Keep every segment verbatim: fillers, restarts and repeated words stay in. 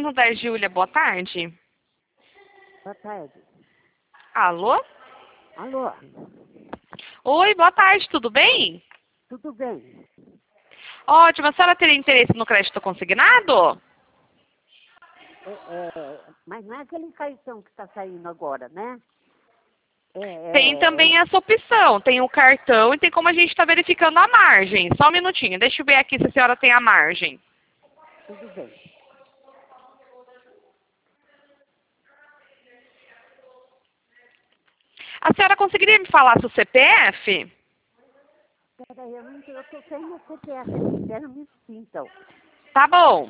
falando da Júlia, boa tarde. Boa tarde. Alô? Alô? Oi, boa tarde, tudo bem? Tudo bem? Ótimo, a senhora teria interesse no crédito consignado? É, é, mas não é aquele cartão que está saindo agora, né? É, Tem é, também essa opção, tem o cartão e tem como a gente está verificando a margem. Só um minutinho, deixa eu ver aqui se a senhora tem a margem. tudo bem. A senhora conseguiria me falar seu C P F? Peraí, eu não eu estou sem meu C P F aqui, espera um minutinho, então. Tá bom.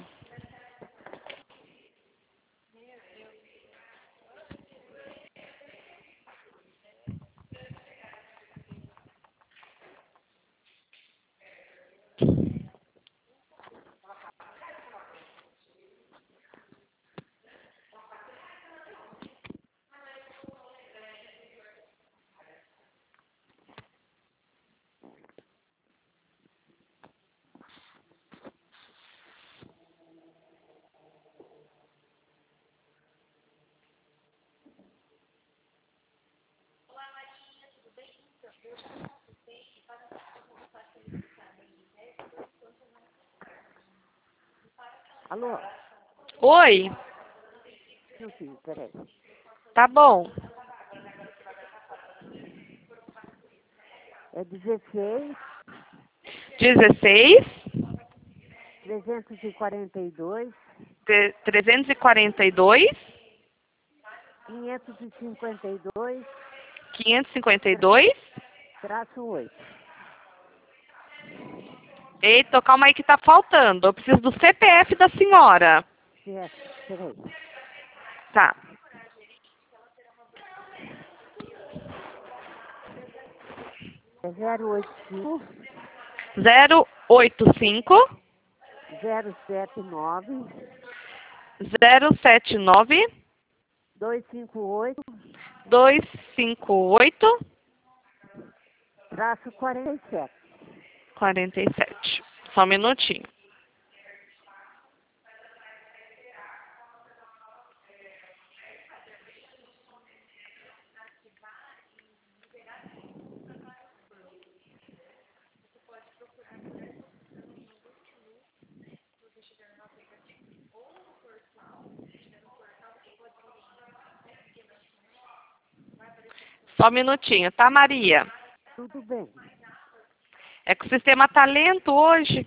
Alô? Oi, Um minutinho, peraí. tá bom. É dezesseis, dezesseis, trezentos e quarenta e dois, tre- trezentos e quarenta e dois, quinhentos e cinquenta e dois, quinhentos e cinquenta e dois. traço oito. Eita, calma aí que tá faltando. Eu preciso do C P F da senhora. Certo, peraí. Tá. É zero oito cinco, zero oito cinco, zero sete nove, zero sete nove, dois cinco oito, dois cinco oito, traço quarenta e sete. quarenta e sete. Só um minutinho. Só um minutinho, tá, Maria? Tudo bem. É que o sistema tá lento hoje.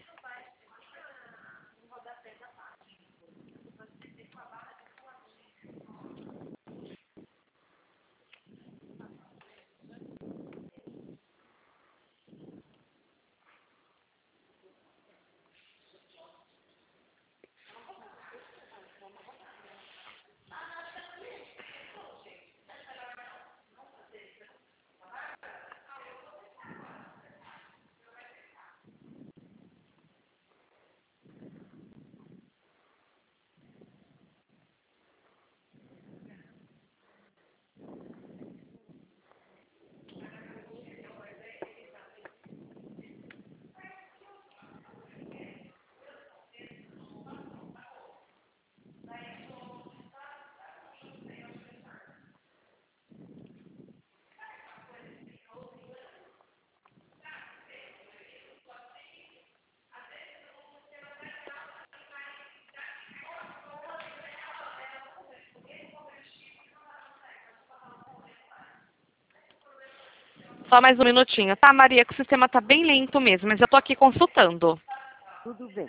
Só mais um minutinho, tá, Maria? Que o sistema tá bem lento mesmo, mas eu tô aqui consultando. Tudo bem.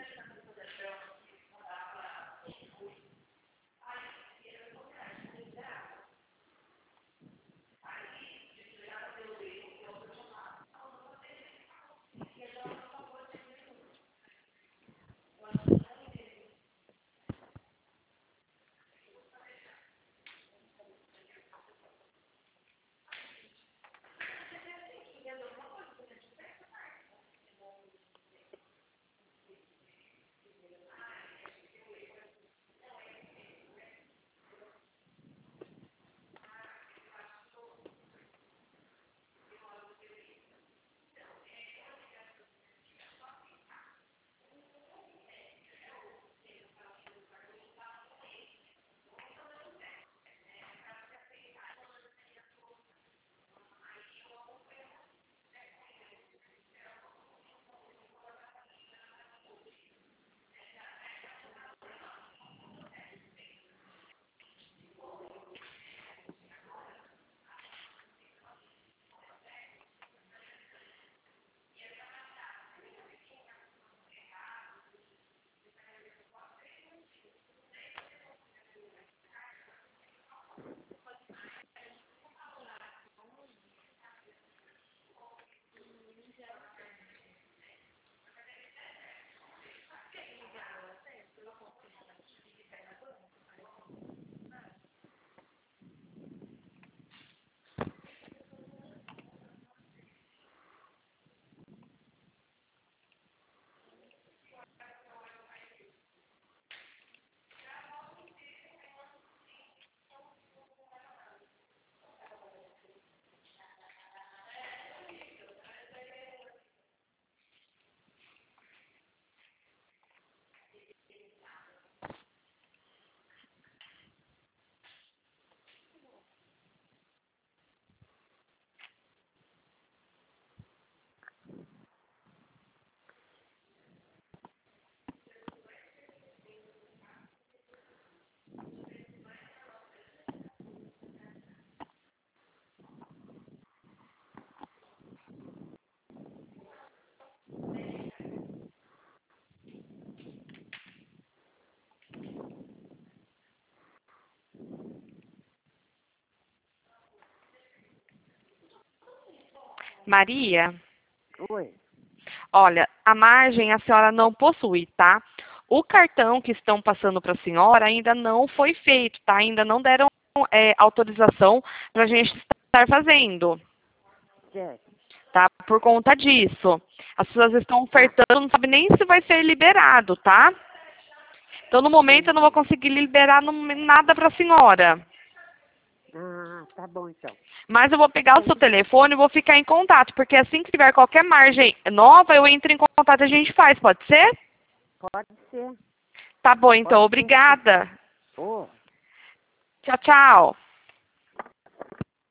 Maria, Oi. olha, a margem a senhora não possui, tá? O cartão que estão passando para a senhora ainda não foi feito, tá? Ainda não deram é, autorização para a gente estar fazendo, Certo. tá? Por conta disso. As pessoas estão ofertando, não sabe nem se vai ser liberado, tá? Então, no momento, eu não vou conseguir liberar nada para a senhora. Ah, tá bom então. Mas eu vou pegar o seu telefone e vou ficar em contato, porque assim que tiver qualquer margem nova, eu entro em contato e a gente faz, pode ser? Pode ser. Tá bom, então, Pode ser. obrigada. Oh. Tchau, tchau.